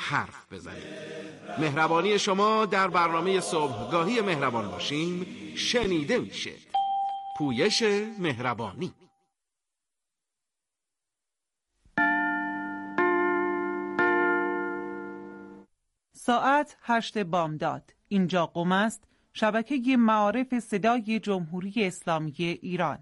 حرف بزنیم. مهربانی شما در برنامه صبحگاهی مهربان باشیم شنیده میشه. پویش مهربانی. ساعت 8 بامداد. اینجا قم است، شبکه معارف صدای جمهوری اسلامی ایران.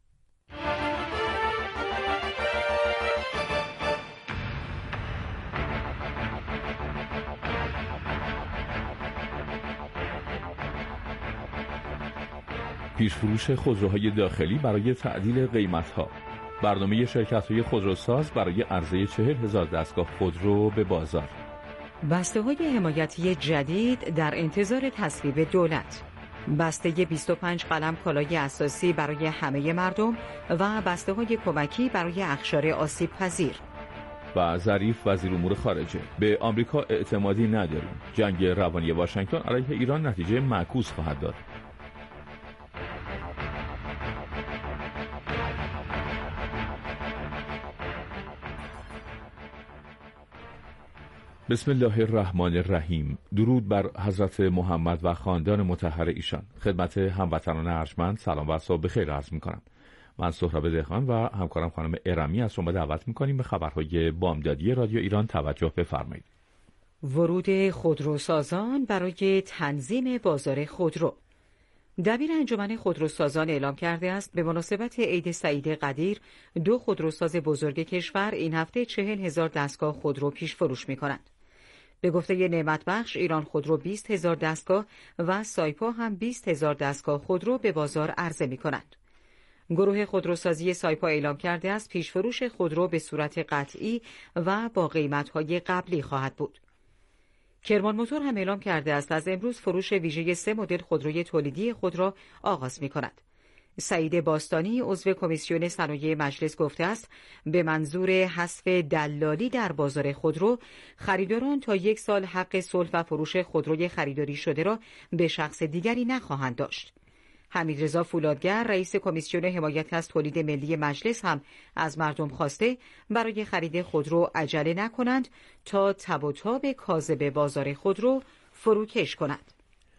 پیشفروش خودروهای داخلی برای تعدیل قیمت‌ها. برنامه شرکت‌های خودروساز برای عرضه 40,000 دستگاه خودرو به بازار. بسته‌های حمایتی جدید در انتظار تصویب دولت. بسته 25 قلم کالای اساسی برای همه مردم و بسته‌های کمکی برای اقشار آسیب پذیر. و ظریف وزیر امور خارجه: به آمریکا اعتمادی نداریم. جنگ روانی واشنگتن علیه ایران نتیجه معکوس خواهد داد. بسم الله الرحمن الرحیم. درود بر حضرت محمد و خاندان مطهر ایشان. خدمت هموطنان ارجمند سلام و صبح بخیر عرض می‌کنم. من سهراب دهقان و همکارم خانم ارمی از شما دعوت می‌کنیم به خبرهای بامدادی رادیو ایران توجه بفرمایید. ورود خودروسازان برای تنظیم بازار خودرو. دبیر انجمن خودروسازان اعلام کرده است به مناسبت عید سعید قدیر 2 خودروساز بزرگ کشور این هفته 40,000 دستگاه خودرو پیش فروش می‌کنند. به گفته نعمت بخش، ایران خودرو 20,000 دستگاه و سایپا هم 20,000 دستگاه خودرو به بازار عرضه می‌کنند. گروه خودروسازی سایپا اعلام کرده است پیشفروش خودرو به صورت قطعی و با قیمت‌های قبلی خواهد بود. کرمان موتور هم اعلام کرده است از امروز فروش ویژه 3 مدل خودروی تولیدی خود را آغاز می‌کند. سعید باستانی عضو کمیسیون صنایع مجلس گفته است به منظور حذف دلالی در بازار خودرو، خریداران تا 1 سال حق صلح و فروش خودروی خریداری شده را به شخص دیگری نخواهند داشت. حمیدرضا فولادگر رئیس کمیسیون حمایت از تولید ملی مجلس هم از مردم خواسته برای خرید خودرو عجله نکنند تا تب و تاب کاذب بازار خودرو فروکش کنند.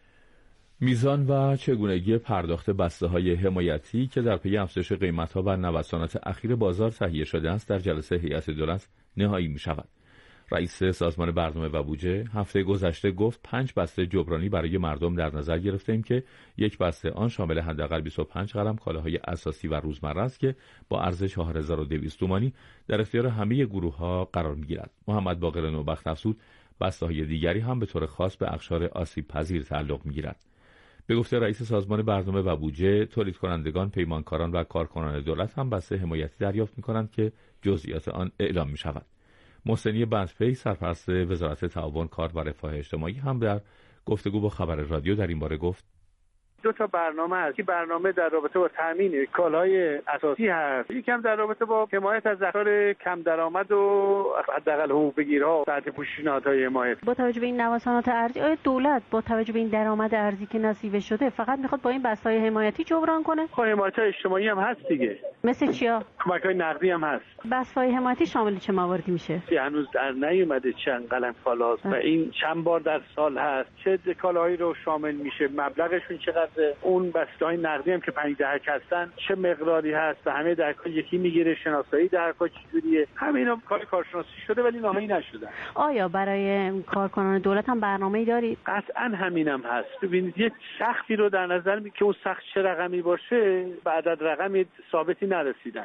میزان و چگونگی پرداخت بسته‌های حمایتی که در پی افزایش قیمت‌ها و نوسانات اخیر بازار تهیه شده است در جلسه هیئت دولت نهایی می‌شود. رئیس سازمان برنامه و بودجه هفته گذشته گفت 5 بسته جبرانی برای مردم در نظر گرفته‌ایم که یک بسته آن شامل حداقل 25 قلم کالاهای اساسی و روزمره است که با ارزش 4200 تومانی در اختیار همه گروه‌ها قرار می‌گیرد. محمد باقر نوبخت افزود بسته‌های دیگری هم به طور خاص به اقشار آسیب پذیر تعلق می‌گیرد. به گفته رئیس سازمان برنامه و بودجه، تولید کنندگان، پیمانکاران و کارکنان دولت هم بسته حمایتی دریافت می‌کنند که جزئیات آن اعلام می‌شود. محسنی بندپی سرپرست وزارت تعاون، کار و رفاه اجتماعی هم در گفتگو با خبر رادیو در این باره گفت 2 تا برنامه هست. برنامه در رابطه با تامین کالاهای اساسی هست، یکم در رابطه با حمایت از افراد کم درآمد و حداقل حقوق بگیرها تحت پیشنهادهای حمایت. با توجه به این نوسانات ارزی، آیا دولت با توجه به این درآمد ارزی که نصیب شده فقط میخواد با این بسته‌های حمایتی جبران کنه؟ خب حمایت اجتماعی هم هست دیگه. مثل چیا؟ کمک‌های نقدی هم هست. بسته‌های حمایتی شامل چه مواردی میشه؟ هنوز در نیومده چند قلم کالاست و این چند بار در سال هست. چه کالاهایی رو شامل میشه، مبلغشون چقدر، اون بسته‌های نقدی هم که 5 دهک هستن چه مقداری هست و همه دهک‌ها یکی میگیره، شناسایی دهک‌ها چجوریه، همه اینا کارشناسی شده ولی نهایی نشدن. آیا برای کارکنان دولت هم برنامه‌ای دارید؟ قطعاً همینم هست. ببینید یک سختی رو در نظر میگیره که اون سخت چه رقمی باشه، به عدد رقمی ثابتی نرسیدن.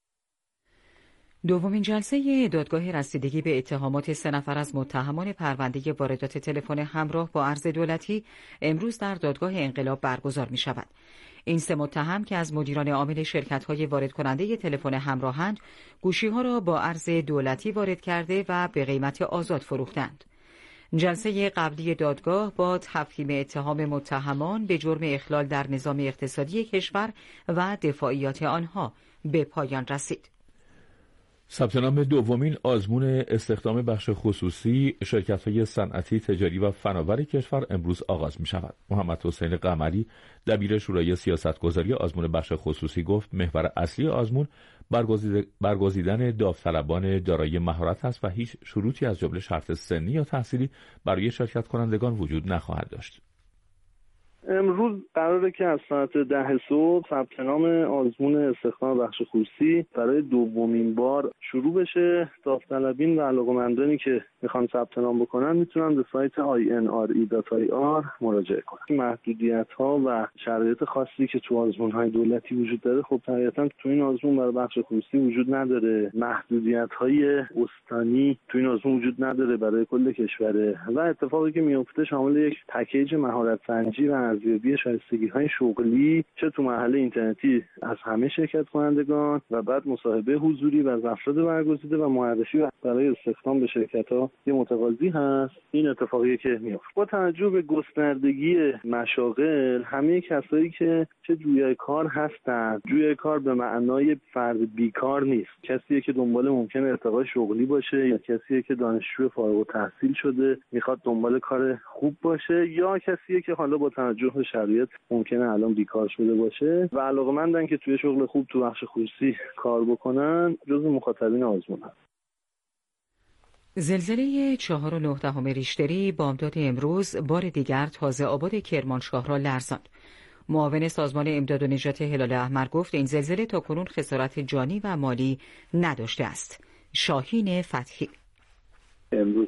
دومین جلسه دادگاه رسیدگی به اتهامات 3 نفر از متهمان پرونده واردات تلفن همراه با ارز دولتی امروز در دادگاه انقلاب برگزار می شود. این 3 متهم که از مدیران عامل شرکت‌های وارد کننده تلفن همراهند، گوشی‌ها را با ارز دولتی وارد کرده و به قیمت آزاد فروختند. جلسه قبلی دادگاه با تفهیم اتهام متهمان به جرم اخلال در نظام اقتصادی کشور و دفاعیات آنها به پایان رسید. ثبت نام دومین آزمون استخدام بخش خصوصی شرکت‌های صنعتی، تجاری و فناور کشور امروز آغاز می‌شود. محمد حسین قمری، دبیر شورای سیاستگذاری آزمون بخش خصوصی گفت محور اصلی آزمون برگزیدن داوطلبان دارای مهارت است و هیچ شروطی از جمله شرط سنی یا تحصیلی برای شرکت کنندگان وجود نخواهد داشت. امروز قراره که از ساعت 10 صبح ثبت نام آزمون استخدام بخش خصوصی برای دومین بار شروع بشه. داوطلبین و علاقه‌مندانی که میخوان ثبت نام بکنن میتونن به سایت inre.ir مراجعه کنن. محدودیت‌ها و شرایط خاصی که تو آزمون‌های دولتی وجود داره خب طبیعتاً تو این آزمون برای بخش خصوصی وجود نداره. محدودیت‌های استانی تو این آزمون وجود نداره برای کل کشور و اتفاقی که میفته شامل یک پکیج مهارت سنجی و ارزیابی شایستگی‌های شغلی چه تو مرحله اینترنتی از همه شرکت کنندگان و بعد مصاحبه حضوری و از افراد برگزیده و معرفی برای استخدام به شرکت‌ها یه متقاضی هست. این اتفاقی که میفته با توجه به گستردگی مشاغل همه کسایی که چه جویای کار هستن، جویای کار به معنای فرد بیکار نیست، کسیه که دنبال ممکنه ارتقای شغلی باشه یا کسیه که دانشجو فارغ التحصیل شده میخواد دنبال کار خوب باشه یا کسیه که حالا با توجه به شرایط ممکنه الان بیکار شده باشه و علاقه‌مندن که توی شغل خوب تو بخش خصوصی کار بکنن جزو مخاطبین آزمون هست. زلزله 4.9 ریشتری بامداد امروز بار دیگر تازه آباد کرمانشاه را لرزاند. معاون سازمان امداد و نجات هلال احمر گفت این زلزله تاکنون خسارت جانی و مالی نداشته است. شاهین فتحی: امروز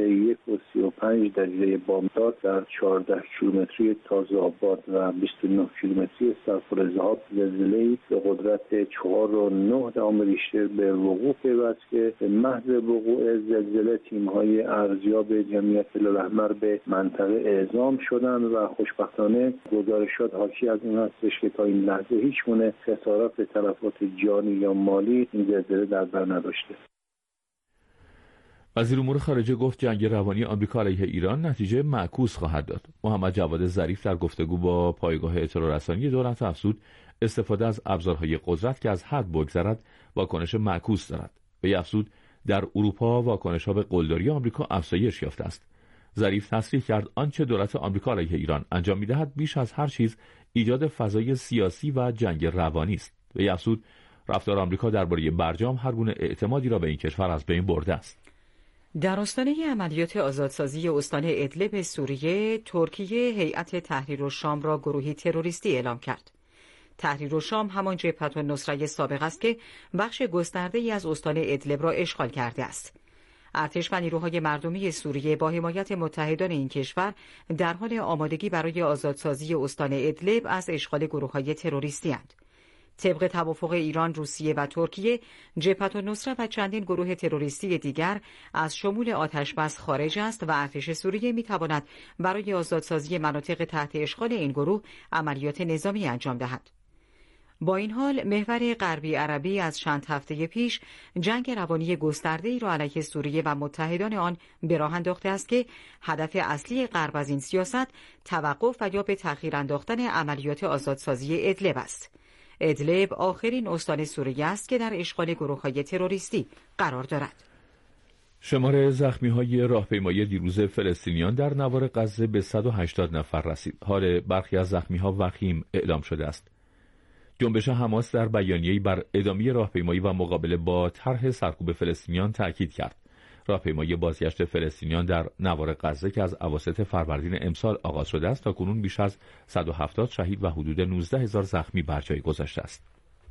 1:35 بامداد در 14 کیلومتری تازه آباد و 29 کیلومتری سرخورزهاب زلزله‌ای به قدرت 4.9 ریشتر به وقوع پیوست که به محض وقوع زلزله تیم‌های ارزیاب جمعیت هلال احمر به منطقه اعزام شدند و خوشبختانه گزارشات حاکی از این هستش که تا این لحظه هیچ گونه خسارات به تلفات جانی یا مالی این زلزله در بر نداشته. وزیر امور خارجه گفت جنگ روانی آمریکا علیه ایران نتیجه معکوس خواهد داد. محمد جواد ظریف در گفتگو با پایگاه اطلاع رسانی دولت افزود استفاده از ابزارهای قدرت که از حد بگذرد واکنش معکوس دارد. وی افزود در اروپا واکنش‌ها به قلدری آمریکا افزایش یافته است. ظریف تصریح کرد آنچه دولت آمریکا علیه ایران انجام می‌دهد بیش از هر چیز ایجاد فضای سیاسی و جنگ روانی است. وی افزود رفتار آمریکا درباره برجام هر گونه اعتمادی را به این کشور از بین برده است. در آستانه عملیات آزادسازی استان ادلب سوریه، ترکیه هیئت تحریرالشام را گروهی تروریستی اعلام کرد. تحریرالشام همان جبهة النصره سابق است که بخش گسترده‌ای از استان ادلب را اشغال کرده است. ارتش و نیروهای مردمی سوریه با حمایت متحدان این کشور در حال آمادگی برای آزادسازی استان ادلب از اشغال گروه‌های تروریستی اند. طبق توافق ایران، روسیه و ترکیه، جبهة النصره و چندین گروه تروریستی دیگر از شمول آتشبس خارج است و ارتش سوریه می‌تواند برای آزادسازی مناطق تحت اشغال این گروه عملیات نظامی انجام دهد. با این حال، محور غربی عربی از چند هفته پیش جنگ روانی گسترده‌ای را علیه سوریه و متحدان آن به راه انداخته است که هدف اصلی غرب از این سیاست توقف و یا به تأخیر انداختن عملیات آزادسازی ادلب است. ادلب آخرین استان سوریه است که در اشغال گروه‌های تروریستی قرار دارد. شمار زخمی‌های راهپیمایی دیروز فلسطینیان در نوار غزه به 180 نفر رسید. حال برخی از زخمی‌ها وخیم اعلام شده است. جنبش حماس در بیانیه‌ای بر ادامه راهپیمایی و مقابله با طرح سرکوب فلسطینیان تاکید کرد. راهپیمایی بازگشت فلسطینیان در نوار غزه که از اواسط فروردین امسال آغاز شده است تاکنون بیش از 170 شهید و حدود 19,000 زخمی بر جای گذاشته است.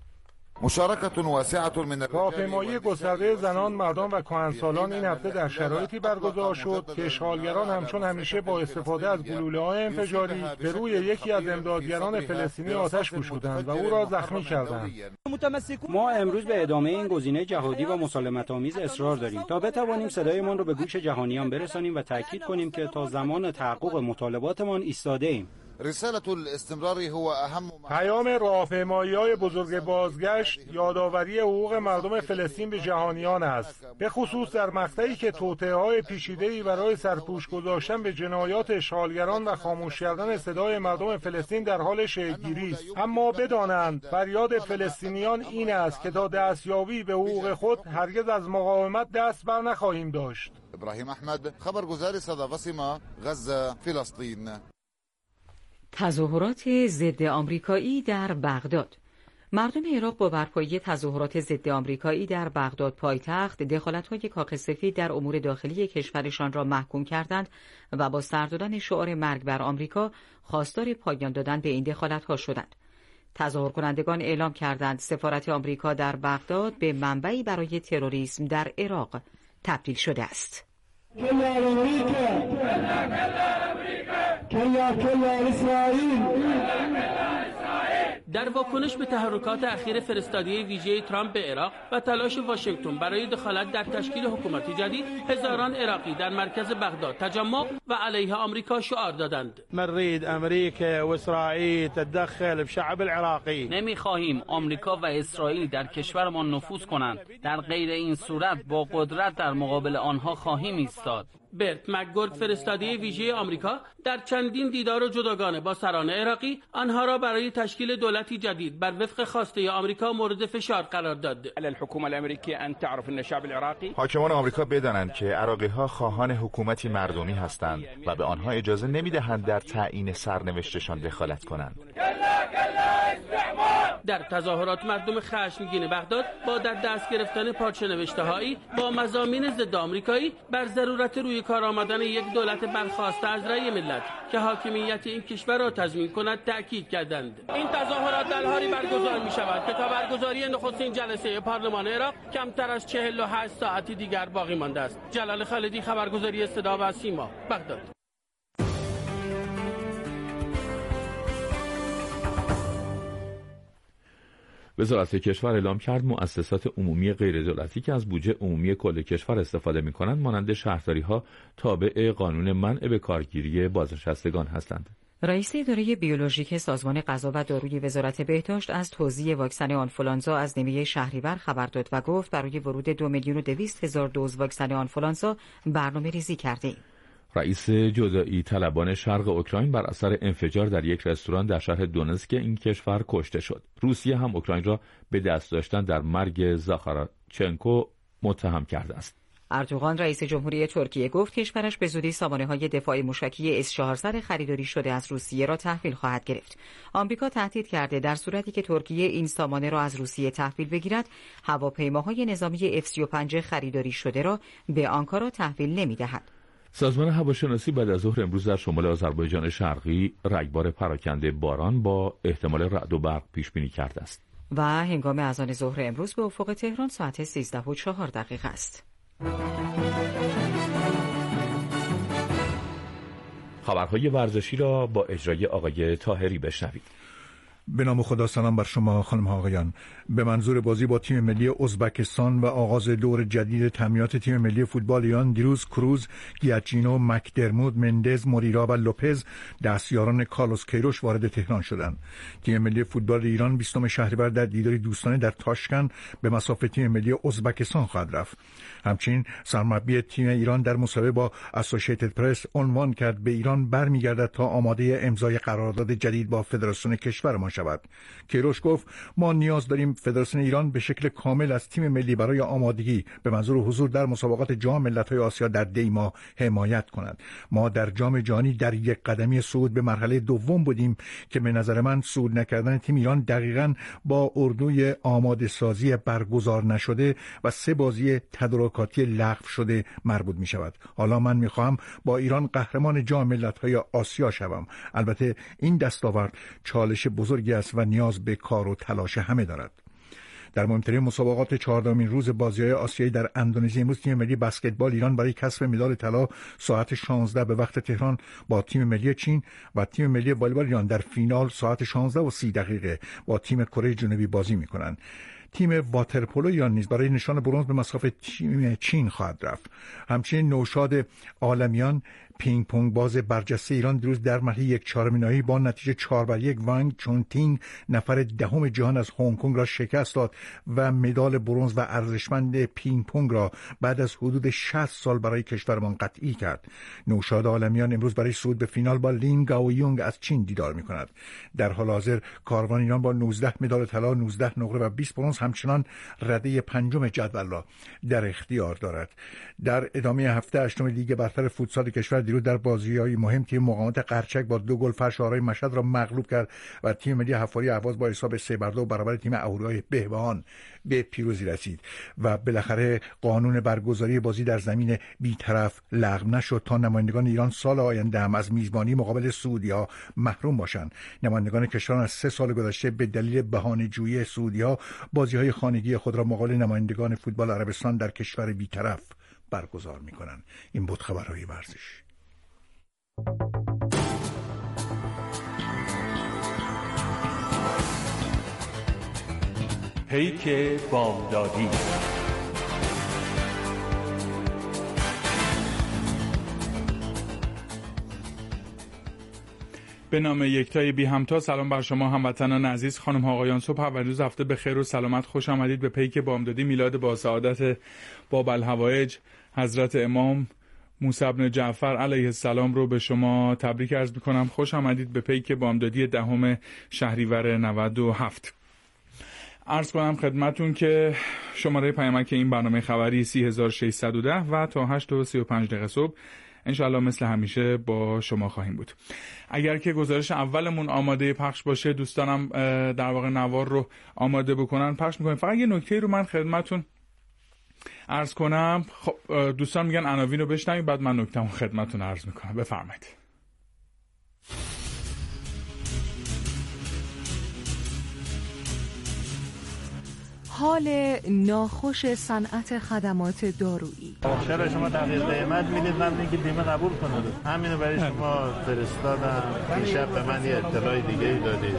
راهپیمایی گسترده زنان، مردان و کهنسالان این هفته در شرایطی برگزار شد که اشغالگران همچون همیشه با استفاده از گلوله‌های انفجاری به روی یکی از امدادگران فلسطینی آتش گشودند و او را زخمی کردند. ما امروز به ادامه این گزینه جهادی و مسالمت‌آمیز اصرار داریم تا بتوانیم صدایمان را به گوش جهانیان برسانیم و تاکید کنیم که تا زمان تحقق مطالباتمان ایستاده‌ایم. پیام راهپیمایی‌های بزرگ بازگشت یادآوری حقوق مردم فلسطین به جهانیان است، به خصوص در مقطعی که توطئه‌های پیچیده‌ای برای سرپوش گذاشتن به جنایات اشغالگران و خاموش کردن صدای مردم فلسطین در حال شکل‌گیری است. اما بدانند فریاد فلسطینیان این است که تا دستیابی به حقوق خود هرگز از مقاومت دست بر نخواهیم داشت. ابراهیم احمد، خبرگزار صدا و سیما، غزه، فلسطین. تظاهرات ضد آمریکایی در بغداد. مردم عراق با برپایی تظاهرات ضد آمریکایی در بغداد پایتخت دخالت‌های کاخ سفید در امور داخلی کشورشان را محکوم کردند و با سر دادن شعار مرگ بر آمریکا خواستار پایان دادن به این دخالت‌ها شدند. تظاهر کنندگان اعلام کردند سفارت آمریکا در بغداد به منبعی برای تروریسم در عراق تبدیل شده است. در واکنش به تحرکات اخیر فرستادی ویژه ترامپ به عراق و تلاش واشنگتن برای دخالت در تشکیل حکومتی جدید، هزاران عراقی در مرکز بغداد تجمع و علیه آمریکا شعار دادند. نريد امریکا و اسرائیل تتدخل بشعب العراقی. نمیخواهیم آمریکا و اسرائیل در کشورمان نفوذ کنند. در غیر این صورت با قدرت در مقابل آنها خواهیم ایستاد. برت مکگورک، فرستاده ویژه آمریکا، در چندین دیدار و جداگانه با سران عراقی آنها را برای تشکیل دولتی جدید بر وفق خواسته آمریکا مورد فشار قرار داد. الحکومه الامریکیه ان تعرف ان الشعب العراقی، حاکمان آمریکا بدانند که عراقی‌ها خواهان حکومتی مردمی هستند و به آنها اجازه نمیدهند در تعیین سرنوشتشان دخالت کنند. در تظاهرات مردم خشمگین بغداد با در دست گرفتن پارچه نوشته‌هایی با مضامین ضد آمریکایی بر ضرورت روی کار آمدن یک دولت برخاسته از رأی ملت که حاکمیت این کشور را تضمین کند تأکید کردند. این تظاهرات در حالی برگزار می‌شود که تا برگزاری نخستین جلسه پارلمان عراق کمتر از 48 ساعتی دیگر باقی مانده است. جلال خالدی، خبرگزاری صدا و سیما، بغداد. وزارت کشور اعلام کرد مؤسسات عمومی غیردولتی که از بودجه عمومی کل کشور استفاده می‌کنند مانند شهرداری‌ها تابع قانون منع به کارگیری بازنشستگان هستند. رئیس اداره بیولوژیک سازمان غذا و داروی وزارت بهداشت از توزیع واکسن آنفولانزا از نیمه شهریور خبر داد و گفت برای ورود 2,200,000 دوز واکسن آنفولانزا برنامه‌ریزی کرده‌ایم. رئیس جدایی طلبان شرق اوکراین بر اثر انفجار در یک رستوران در شهر دونتسک این کشور کشته شد. روسیه هم اوکراین را به دست داشتن در مرگ زاخارچنکو متهم کرده است. اردوغان رئیس جمهوری ترکیه گفت کشورش به زودی سامانه‌های دفاع موشکی S-400 خریداری شده از روسیه را تحویل خواهد گرفت. آمریکا تهدید کرده در صورتی که ترکیه این سامانه را از روسیه تحویل بگیرد، هواپیماهای نظامی F-35 خریداری شده را به آنکارا تحویل نمی‌دهد. سازمان هواشناسی بعد از ظهر امروز در شمال آذربایجان شرقی رگبار پراکنده باران با احتمال رعد و برق پیش بینی کرده است. و هنگام اذان ظهر امروز به افق تهران ساعت 13:04 است. خبرهای ورزشی را با اجرای آقای طاهری بشنوید. به نام خدا، سلام بر شما خانم ها آقایان. به منظور بازی با تیم ملی ازبکستان و آغاز دور جدید تمرینات تیم ملی فوتبال ایران دیروز کروز، گیاچینو، مکدرمود، مندز، موریرا و لوپز دستیاران کارلوس کیروش وارد تهران شدند. تیم ملی فوتبال ایران 20 شهریور در دیداری دوستانه در تاشکند به مصاف تیم ملی ازبکستان خواهد رفت. همچنین سرمربی تیم ایران در مصاحبه با اسوسییتد پرس عنوان کرد به ایران برمیگردد تا آماده امضای قرارداد جدید با فدراسیون کشورمان شود. کیروش گفت ما نیاز داریم فدراسیون ایران به شکل کامل از تیم ملی برای آمادگی به منظور حضور در مسابقات جام ملت‌های آسیا در دی ماه حمایت کند. ما در جام جهانی در یک قدمی صعود به مرحله دوم بودیم که به نظر من صعود نکردن تیم ایران دقیقاً با اردوی آماده سازی برگزار نشده و 3 بازی تدارکاتی لغو شده مربوط می شود. حالا من می خواهم با ایران قهرمان جام ملت‌های آسیا شوم. البته این دستاورد چالش بزرگی است و نیاز به کار و تلاش همه دارد. در مهمترین مسابقات 14مین روز بازی‌های آسیایی در اندونزی امروز تیم ملی بسکتبال ایران برای کسب مدال طلا ساعت 16 به وقت تهران با تیم ملی چین و تیم ملی والیبال ایران در فینال ساعت 16:30 با تیم کره جنوبی بازی می‌کنند. تیم واترپولو ایران نیز برای نشان برنز به مصاف تیم چین خواهد رفت. همچنین نوشاد عالمیان پینگ پونگ باز برجسته ایران دیروز در مرحله 1/4 نهایی با نتیجه 4-1 وانگ چونتینگ نفر دهم جهان از هنگ کنگ را شکست داد و مدال برنز و ارزشمند پینگ پونگ را بعد از حدود 60 سال برای کشورمان قطعی کرد. نوشاد عالمیان امروز برای صعود به فینال با لین گاویونگ از چین دیدار می‌کند. در حال حاضر کاروان ایران با 19 مدال طلا، 19 نقره و 20 برنز همچنان رده پنجم جدول را در اختیار دارد. در ادامه هفته هشتم لیگ برتر فوتسال کشور دیروز در بازی‌های مهم تیم مقاومت قرچک با 2 گل فرش آرای مشهد را مغلوب کرد و تیم ملی حفاری اهواز با حساب 3-2 برابر تیم اهوری‌های بهبهان به پیروزی رسید و بالاخره قانون برگزاری بازی در زمین بی‌طرف لغو نشد تا نمایندگان ایران سال آینده هم از میزبانی مقابل سعودی‌ها محروم باشند. نمایندگان کشوران از 3 سال گذشته به دلیل بهانه‌جویی سعودی‌ها بازی‌های خانگی خود را مقابل نمایندگان فوتبال عربستان در کشور بی‌طرف برگزار می‌کنند. این بود خبرهای ورزش. پیک بامدادی. به نام یکتای بی همتا. سلام بر شما هموطنان عزیز، خانم ها آقایان، صبح و روز هفته به خیر و سلامت. خوش آمدید به پیک بامدادی. میلاد با سعادت باب الحوائج حضرت امام موسی بن جعفر علیه السلام رو به شما تبریک عرض می‌کنم. خوش آمدید به پیک بامدادی 10 شهریور 97. عرض کنم خدمتون که شماره پیامک این برنامه خبری 30610 و تا 8:35 صبح انشاءالله مثل همیشه با شما خواهیم بود. اگر که گزارش اولمون آماده پخش باشه، دوستانم در واقع نوار رو آماده بکنن پخش میکنیم. فقط یه نکته رو من خدمتون عرض کنم. خب دوستان میگن عناوین رو بشنویم بعد من نکته‌مو خدمتون عرض میکنم. بفرمایید. حال ناخوش صنعت خدمات دارویی. چرا شما تغییر قیمت میدید من میگم که بیمه قبول کنید؟ همینو برای شما فرستادم. دیشب به من یه اطلاع دیگه ای دادید.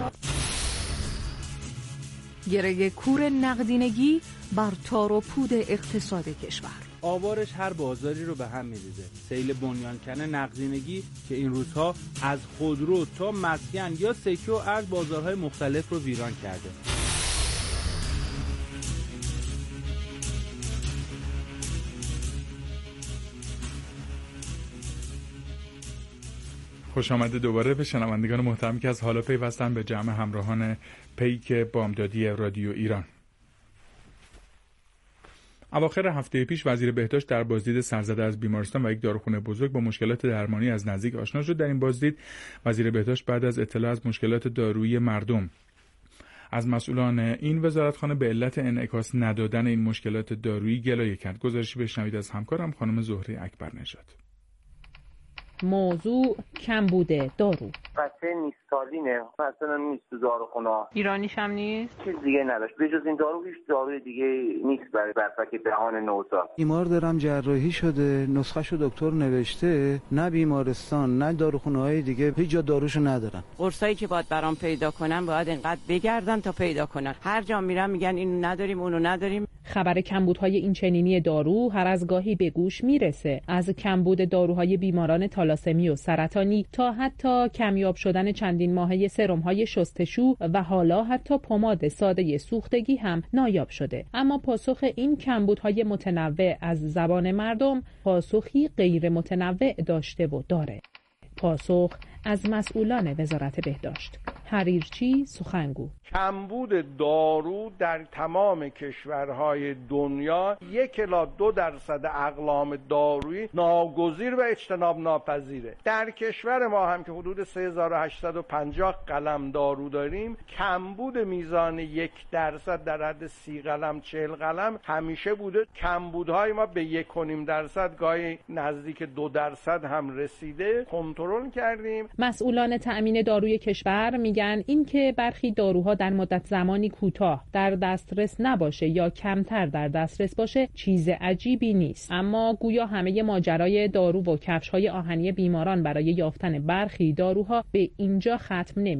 گره کور نقدینگی بر تار و پود اقتصاد کشور. آوارش هر بازاری رو به هم می‌ریزه. سیل بنیانکن نقدینگی که این روزها از خودرو تا مسکن یا سکه و ارز بازارهای مختلف رو ویران کرده. خوش آمده دوباره به شنوندگان محترمی که از حالا پیوستن به جمع همراهان پیک بامدادی رادیو ایران. اواخر هفته پیش وزیر بهداشت در بازدید سرزده از بیمارستان و یک داروخانه بزرگ با مشکلات درمانی از نزدیک آشنا شد. در این بازدید وزیر بهداشت بعد از اطلاع از مشکلات دارویی مردم از مسئولان این وزارتخانه به علت انعکاس ندادن این مشکلات دارویی گلایه کرد. گزارشی بشنوید از همکارم خانم زهره اکبرنژاد. موضوع کمبود دارو. بچه نیستالینه، مثلا نیست تو داروخونه. ایرانیش هم نیست. چیز دیگه نداشت. به جز این دارو هیچ داروی دیگه نیست برای برفک دهان نوزاد. بیمار دارم جراحی شده، نسخه‌شو دکتر نوشته، نه بیمارستان نه داروخونه‌های دیگه هیچ جا داروشو ندارن. قرصایی که باید برام پیدا کنن باید اینقدر بگردن تا پیدا کنن. هر جا میرم میگن اینو نداریم اونو نداریم. خبر کمبودهای این چنینی دارو هر از گاهی به گوش میرسه. از کمبود داروهای بیماران تالاسمی و سرطانی تا حتی کمیاب شدن چندین ماهه سرم‌های شستشو و حالا حتی پماد ساده سوختگی هم نایاب شده. اما پاسخ این کمبودهای متنوع از زبان مردم پاسخی غیر متنوع داشته و داره. پاسخ از مسئولان وزارت بهداشت. حریرچی سخنگو: کمبود دارو در تمام کشورهای دنیا 1-2% اقلام دارویی ناگزیر و اجتناب ناپذیره. در کشور ما هم که حدود 3850 قلم دارو داریم، کمبود میزان 1% در حد 30 قلم 40 قلم همیشه بوده. کمبودهای ما به 1.5% گاهی نزدیک 2% هم رسیده. کنترل کردیم. مسئولان تأمین داروی کشور میگن این که برخی داروها در مدت زمانی کوتاه در دسترس نباشه یا کمتر در دسترس باشه چیز عجیبی نیست. اما گویا همه ماجرای دارو و کفش‌های آهنی بیماران برای یافتن برخی داروها به اینجا ختم نمیشه.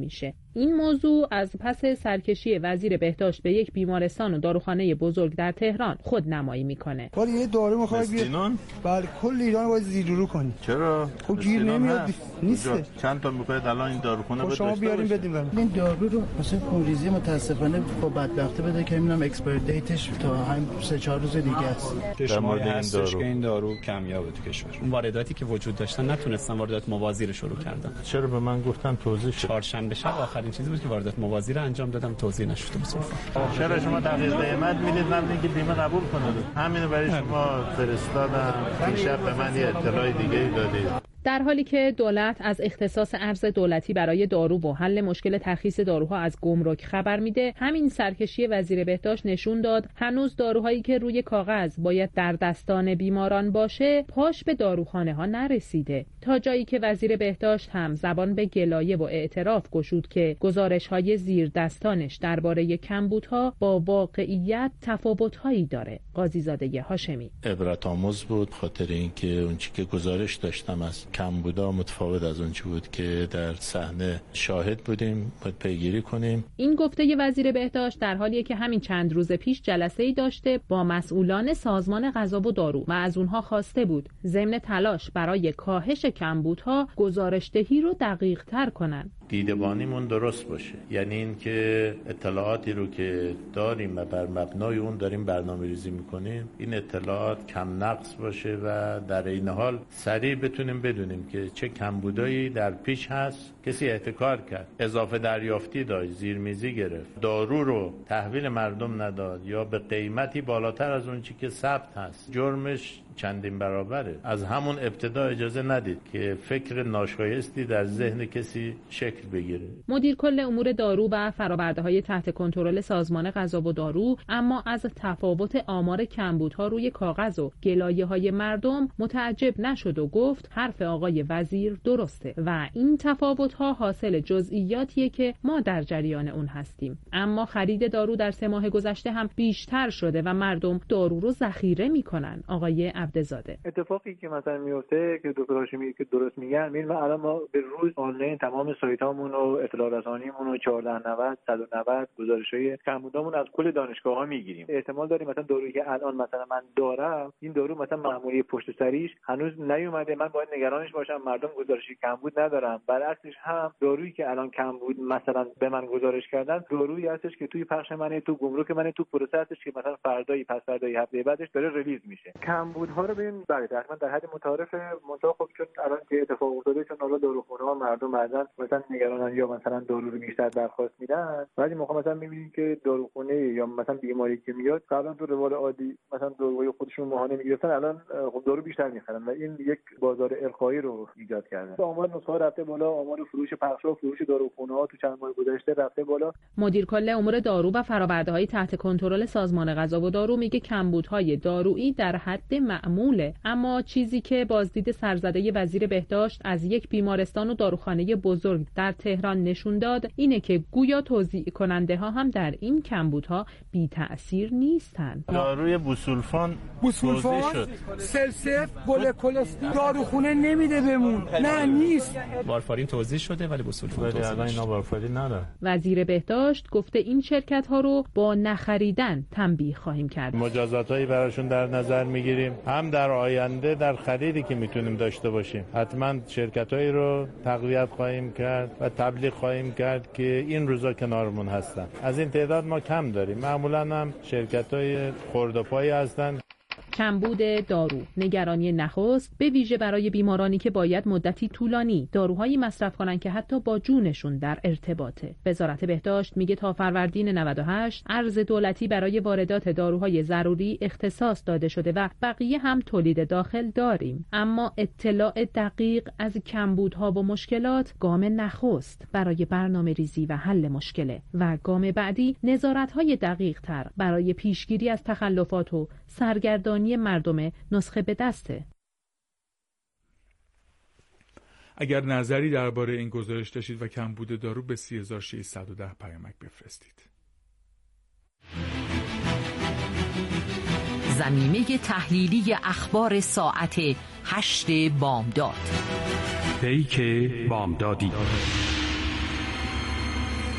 این موضوع از پس سرکشی وزیر بهداشت به یک بیمارستان و داروخانه بزرگ در تهران خودنمایی میکنه. ولی یه دارو میخواد بیاد. بله کل ایران باید زیرورو کنی. چرا؟ خب گیر نمیاد نیست. چند تا میخواید الان این داروخونه بده؟ شما بیارین بدیم. این دارو رو واسه خونریزی متاسفانه با بدبختی بده که میبینم اکسپایر دیتش تا همین 3-4 روز دیگه است. در مورد این دارو کمیابه تو کشور. وارداتی که وجود داشتن نتونستن واردات موازی رو شروع کردن. چرا به من گفتن توضیح شد؟ چهارشنبه شب آخرین چیزی بود که واردات موازی رو انجام دادم، توضیح نشد بسیار. چرا شما تغییر قیمت میدید من اینکه بیمه قبول کنه؟ همین برای شما فرستادم. دیشب به من یه اطلاع دیگه دادید. در حالی که دولت از اختصاص ارز دولتی برای دارو و حل مشکل ترخیص داروها از گمرک خبر میده، همین سرکشی وزیر بهداشت نشون داد هنوز داروهایی که روی کاغذ باید در دستان بیماران باشه پاش به داروخانه ها نرسیده، تا جایی که وزیر بهداشت هم زبان به گلایه و اعتراف گشود که گزارش های زیر دستانش درباره کمبودها با واقعیت تفاوت‌هایی داره. قاضیزاده هاشمی: عبرت آموز بود، خاطر اینکه اون چیزی که گزارش داشتم از کمبودا متفاوت از اون چی بود که در صحنه شاهد بودیم، باید پیگیری کنیم. این گفته وزیر بهداشت در حالیه که همین چند روز پیش جلسه‌ای داشته با مسئولان سازمان غذا و دارو و از اونها خواسته بود ضمن تلاش برای کاهش کمبودها گزارش‌دهی رو دقیق‌تر کنن. دیدبانیمون درست باشه، یعنی این که اطلاعاتی رو که داریم و بر مبنای اون داریم برنامه‌ریزی میکنیم این اطلاعات کم نقص باشه و در این حال سریع بتونیم بدونیم که چه کمبودایی در پیش هست، کسی احتکار کرد، اضافه دریافتی داشت، زیرمیزی گرفت، دارو رو تحویل مردم نداد یا به قیمتی بالاتر از اون چی که ثبت هست، جرمش چندین برابره. از همون ابتدا اجازه ندید که فکر ناشایستی در ذهن کسی شکل بگیره. مدیر کل امور دارو و فرآورده‌های تحت کنترل سازمان غذا و دارو اما از تفاوت آمار کمبودها روی کاغذ و گلایه‌های مردم متعجب نشد و گفت حرف آقای وزیر درسته و این تفاوت‌ها حاصل جزئیاتیه که ما در جریان اون هستیم. اما خرید دارو در 3 ماه گذشته هم بیشتر شده و مردم دارو رو ذخیره می‌کنن. آقای عبدزاده: اتفاقی که مثلا میفته که دکتر هاشمی که درست میگن، میبینیم الان ما به روز آنلاین تمام سایتامون و اطلاع رسانیمون و 1490 190 گزارش‌های کمبودامون از کل دانشگاه‌ها میگیریم. احتمال داریم مثلا دارویی که الان مثلا من دارم این دارو مثلا معمولی پشت سریش هنوز نیومده، من باید نگرانش باشم مردم گزارشی کمبود ندارن. برعکسش هم دارویی که الان کمبود مثلا به من گزارش کردن دارویی هستش که توی پخش من تو گمرک من تو پروسه هستش که مثلا فردایی پس فردایی هفته بعدش داره ریلیز میشه. کمبودها رو ببین بله تقریبا در حد متعارف منتها خب چون الان که اتفاق افتاده چون حالا داروخونه‌ها مردم بعضن مثلا نگرانن یا مثلا دارو رو بیشتر درخواست میدن، بعضی موقع مثلا میبینیم که داروخونه یا مثلا بیماری که میاد قبلا تو روال عادی مثلا داروی خودشون ماهانه میگرفتن الان خب دارو بیشتر میخرن و این یک بازار ارخایی رو ایجاد کرده. آمار نسخه رفته بالا، آمار فروش پخش و فروش داروخونه‌ها تو چند ماه گذشته رفته بالا. مدیر کل امور دارو و فرآورده‌های تحت کنترل سازمان غذا و دارو میگه کمبودهای دارویی در حد معموله، اما چیزی که بازدید سرزده وزیر بهداشت از یک بیمارستان و داروخانه بزرگ در تهران نشون داد اینه که گویا توزیع کننده ها هم در این کمبودها بی تأثیر نیستن. داروی بوسولفان شد. سلسف بولکولسترول داروخونه نمیده بمون. نه نیست. وارفارین توزیع شده ولی بوسولفان توزیع الان اینا وارفارین نداره. وزیر بهداشت گفته این شرکت ها رو با نخریدن تنبیه خواهیم کرد. مجازاتایی براشون در نظر میگیریم، هم در آینده در خریدی که میتونیم داشته باشیم حتما شرکتایی رو تقویت خواهیم کرد و تبلیغ خواهیم کرد که این روزا کنارمون هستن. از این تعداد ما کم داریم، معمولا هم شرکتای خرد و پایی هستن. کمبود دارو نگرانی نخست به ویژه برای بیمارانی که باید مدتی طولانی داروهایی مصرف کنند که حتی با جونشون در ارتباطه. وزارت بهداشت میگه تا فروردین 98 ارز دولتی برای واردات داروهای ضروری اختصاص داده شده و بقیه هم تولید داخل داریم، اما اطلاع دقیق از کمبودها و مشکلات گام نخست برای برنامه‌ریزی و حل مشکله و گام بعدی نظارت‌های دقیق‌تر برای پیشگیری از تخلفات و سرگردانی مردم نسخه به دسته. اگر نظری درباره این گزارش داشتید و کمبود دارو به 30610 پیامک بفرستید. زمینه تحلیلی اخبار ساعت 8 بامداد. پیک بامدادی.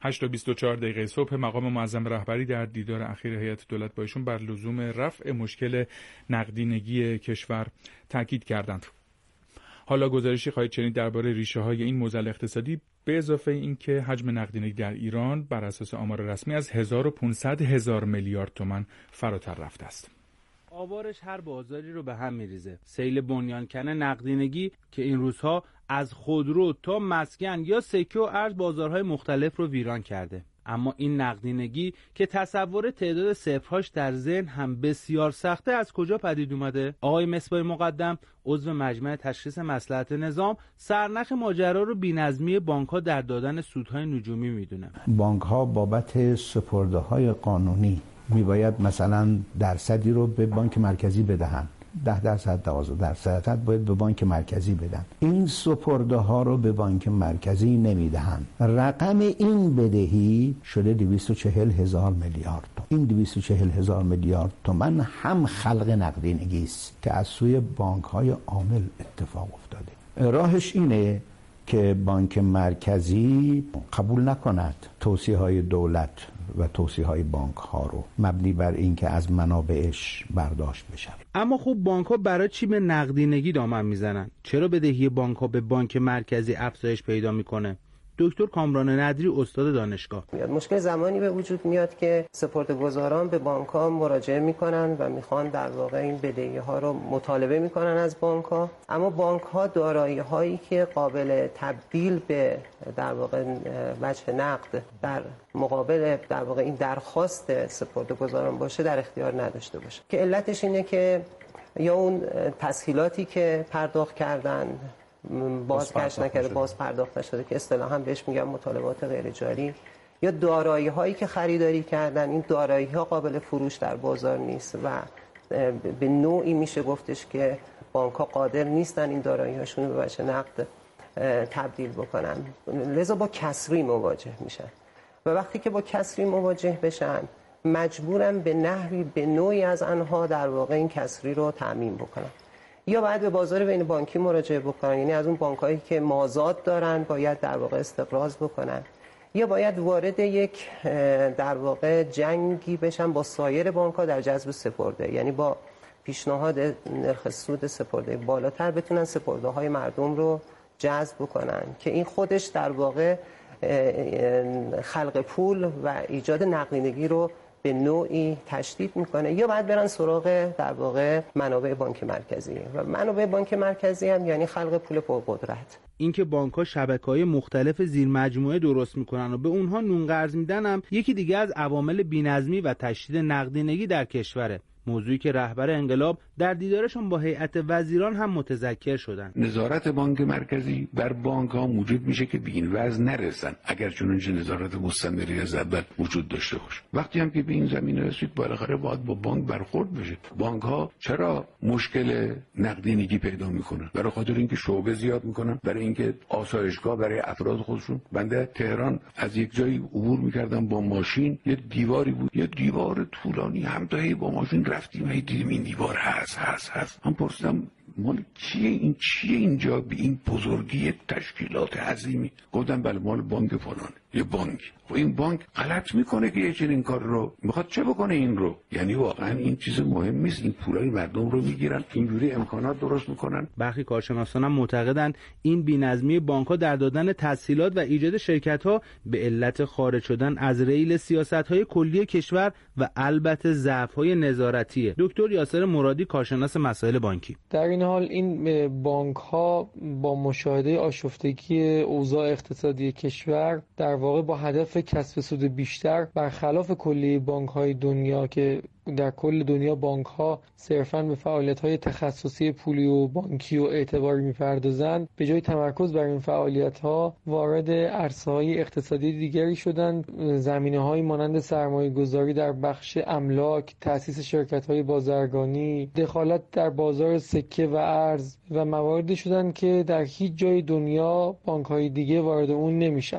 8:24 صبح مقام معظم رهبری در دیدار اخیر هیئت دولت با ایشون بر لزوم رفع مشکل نقدینگی کشور تاکید کردند. حالا گزارشی خواهید شنید درباره ریشه‌های این معضل اقتصادی، به اضافه اینکه حجم نقدینگی در ایران بر اساس آمار رسمی از 1500 میلیارد تومان فراتر رفته است. آوارش هر بازاری رو به هم میریزه. سیل بنیانکنه نقدینگی که این روزها از خودرو تا مسکن یا سکه و ارز بازارهای مختلف رو ویران کرده. اما این نقدینگی که تصور تعداد صفرهاش در ذهن هم بسیار سخته، از کجا پدید اومده؟ آقای مصباح مقدم عضو مجمع تشخیص مصلحت نظام سرنخ ماجرا رو بی‌نظمی بانک‌ها در دادن سودهای نجومی میدونه. بانک‌ها بابت سپرده‌های قانونی میباید مثلا درصدی رو به بانک مرکزی بدهند، 10%، 12% باید به بانک مرکزی بدن. این سپرده ها رو به بانک مرکزی نمیدهند. رقم این بدهی شده 240,000 میلیارد تومان. این 240,000 میلیارد تومان هم خلق نقدینگی است که از سوی بانک های عامل اتفاق افتاده. راهش اینه که بانک مرکزی قبول نکند توصیه های دولت و توصیه های بانک ها رو مبنی بر اینکه از منابعش برداشت بشه. اما خب بانک ها برای چی به نقدینگی دامن میزنن؟ چرا بدهی بانک ها به بانک مرکزی افزایش پیدا میکنه؟ دکتر کامران ندری استاد دانشگاه: مشکل زمانی به وجود میاد که سپرده‌گذاران به بانک‌ها مراجعه میکنن و میخوان در واقع این بدهی‌ها رو مطالبه میکنن از بانک‌ها، اما بانک‌ها دارایی‌هایی که قابل تبدیل به در واقع وجه نقد در مقابل در واقع این درخواست سپرده‌گذاران باشه در اختیار نداشته باشه، که علتش اینه که یا اون تسهیلاتی که پرداخت کردن بازگشت نکرده، باز پرداخت نشده که اصطلاحاً بهش میگن مطالبات غیر جاری، یا دارایی هایی که خریداری کردن این دارایی ها قابل فروش در بازار نیست و به نوعی میشه گفتش که بانک ها قادر نیستن این دارایی هاشون رو به وجه نقد تبدیل بکنن، لذا با کسری مواجه میشن و وقتی که با کسری مواجه بشن مجبورن به نحوی به نوعی از آنها در واقع این کسری رو تأمین بکنن، یا باید به بازار بین بانکی مراجعه بکنن، یعنی از اون بانکایی که مازاد دارن باید در واقع استقراض بکنن، یا باید وارد یک در واقع جنگی بشن با سایر بانک‌ها در جذب سپرده، یعنی با پیشنهاد نرخ سود سپرده بالاتر بتونن سپرده‌های مردم رو جذب بکنن که این خودش در واقع خلق پول و ایجاد نقدینگی رو به نوعی تشدید میکنه، یا باید برن سراغ در واقع منابع بانک مرکزی و منابع بانک مرکزی هم یعنی خلق پول پرقدرت. اینکه بانک‌ها شبکه‌های مختلف زیر مجموعه درست میکنن و به اونها نون قرض میدن هم یکی دیگه از عوامل بی‌نظمی و تشدید نقدینگی در کشوره، موضوعی که رهبر انقلاب در دیدارشون با هیئت وزیران هم متذکر شدن. نظارت بانک مرکزی بر بانک ها موجب میشه که به این وضع نرسن اگر چنانچه نظارت مستمری از اول وجود داشته باشه. وقتی هم که به این زمینه رسید بالاخره باید با بانک برخورد بشه. بانک ها چرا مشکل نقدینگی پیدا میکنن؟ برای خاطر اینکه شعبه زیاد میکنن، برای اینکه آسایشگاه برای افراد خودشون. بنده تهران از یک جایی عبور میکردم با ماشین، یه دیواری بود، یه دیوار طولانی، همراهی با ماشین رفتیم دیدیم این دیوار هست. من پرسیدم مال چیه اینجا به این بزرگی تشکیلات عظیمی؟ گفتم بله مال بانک فلان. یه بانک و این بانک غلط میکنه که یه چنین کار رو میخواد چه بکنه این رو؟ یعنی واقعا این چیز مهم نیست، این پولای مردم رو میگیرن اینجوری امکانات درست میکنن. برخی کارشناسان هم معتقدند این بی‌نظمی بانک‌ها در دادن تسهیلات و ایجاد شرکت‌ها به علت خارج شدن از ریل سیاست‌های کلی کشور و البته ضعف‌های نظارتیه. دکتر یاسر مرادی کارشناس مسائل بانکی: در این حال این بانک‌ها با مشاهده آشفتگی اوضاع اقتصادی کشور در واقع با هدف کسب سود بیشتر برخلاف کلی بانک‌های دنیا که در کل دنیا بانک‌ها صرفاً به فعالیت‌های تخصصی پولی و بانکی و اعتباری می‌پردازند، به جای تمرکز بر این فعالیت‌ها وارد عرصه‌های اقتصادی دیگری شدند، زمینه‌هایی مانند سرمایه‌گذاری در بخش املاک، تأسیس شرکت‌های بازرگانی، دخالت در بازار سکه و ارز و مواردی شدند که در هیچ جای دنیا بانک‌های دیگه وارد اون نمیشن.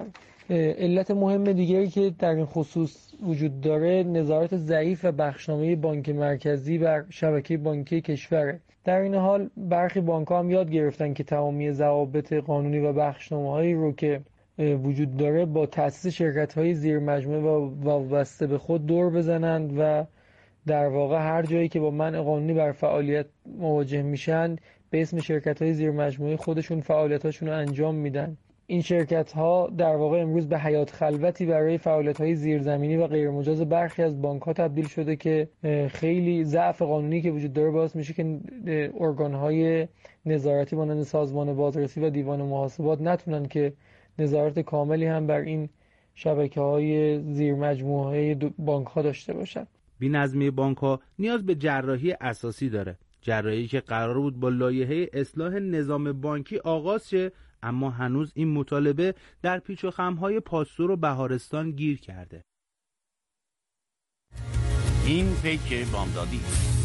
علت مهم دیگری که در این خصوص وجود داره نظارت ضعیف و بخشنامه بانک مرکزی بر شبکه بانکی کشوره. در این حال برخی بانک‌ها هم یاد گرفتن که تمامی ضوابط قانونی و بخشنامه‌هایی رو که وجود داره با تأسیس شرکت‌های زیر مجموعه و وابسته به خود دور بزنند و در واقع هر جایی که با منع قانونی بر فعالیت مواجه میشن به اسم شرکت‌های زیر مجموعه خودشون فعالیتاشون رو انجام میدن. این شرکت‌ها در واقع امروز به حیات خلوتی برای فعالیت‌های زیرزمینی و غیرمجاز برخی از بانک‌ها تبدیل شده که خیلی ضعف قانونی که وجود داره باعث میشه که ارگان‌های نظارتی مانند سازمان بازرسی و دیوان محاسبات نتونن که نظارت کاملی هم بر این شبکه‌های زیر مجموعه بانک‌ها داشته باشن. بی‌نظمی بانک‌ها نیاز به جراحی اساسی داره. جراحی که قرار بود با لایحه اصلاح نظام بانکی آغاز شه، اما هنوز این مطالبه در پیچ و خم‌های پاستور و بهارستان گیر کرده. این پیک بامدادی